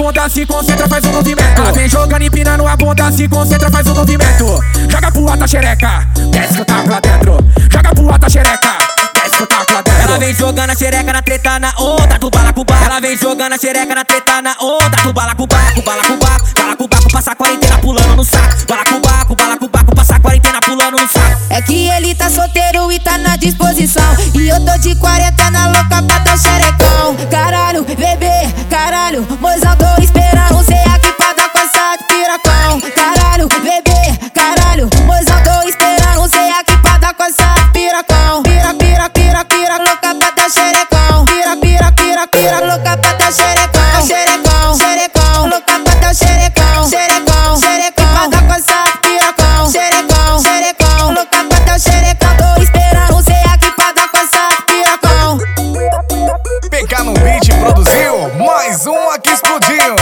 bunda, se concentra, faz um movimento. Ela vem jogando, empinando a bunda, se concentra, faz um movimento. Joga pro alto a xereca, desce que eu taco lá dentro. Joga pro alto a xereca, desce que eu taco lá dentro. Ela vem jogando a xereca na treta na onda do balacubaco. Ela vem jogando a xereca na treta na onda do balacubaco. Balacubaco, passa a quarentena pulando no saco. Balacubaco, passa a quarentena pulando no saco. É que ele tá solteiro e tá na disposição. E eu tô de quarentena louca pra dar xerecão. Caralho, bebê, caralho, mozão, tô esperando cê aqui pra dar coça de piracão. Caralho, bebê, caralho, mozão, tô esperando cê aqui pra dar coça de piracão. Pira, louca pra dar xerecão. Pira, louca pra dar xerecão. Xerecão, louca pra dar xerecão. Xerecão, pra dar coça de piracão. Xerecão, louca pra dar xerecão. Tô esperando cê aqui pra dar coça de piracão. PK no beat produziu mais um aqui explodiu.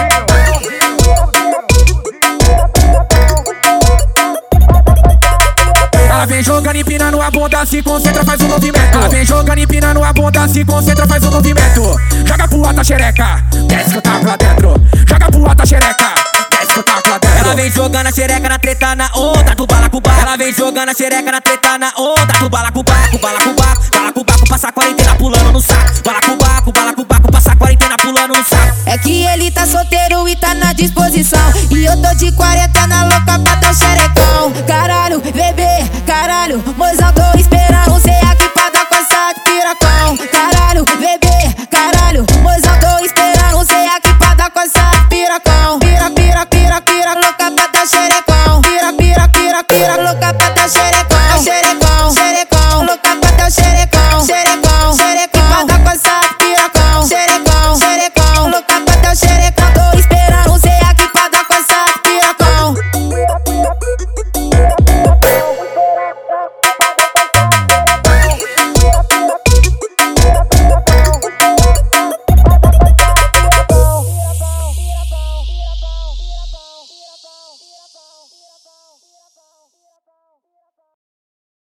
Ela vem jogando, empinando a bunda, se concentra, faz um movimento. Ela vem jogando, empinando a bunda, se concentra, faz um movimento. Joga pro alto a xereca, desce que eu taco lá dentro. Joga pro alto a xereca, desce que eu taco lá dentro. Ela vem jogando a xereca na treta na onda do balacubaco. Ela vem jogando a xereca na treta na onda do balacubaco. Balacubaco, passa a quarentena pulando no saco. Balacubaco, passa a quarentena pulando no saco. É que ele tá solteiro e tá na disposição. E eu tô de quarentena louca pra dar xerecão.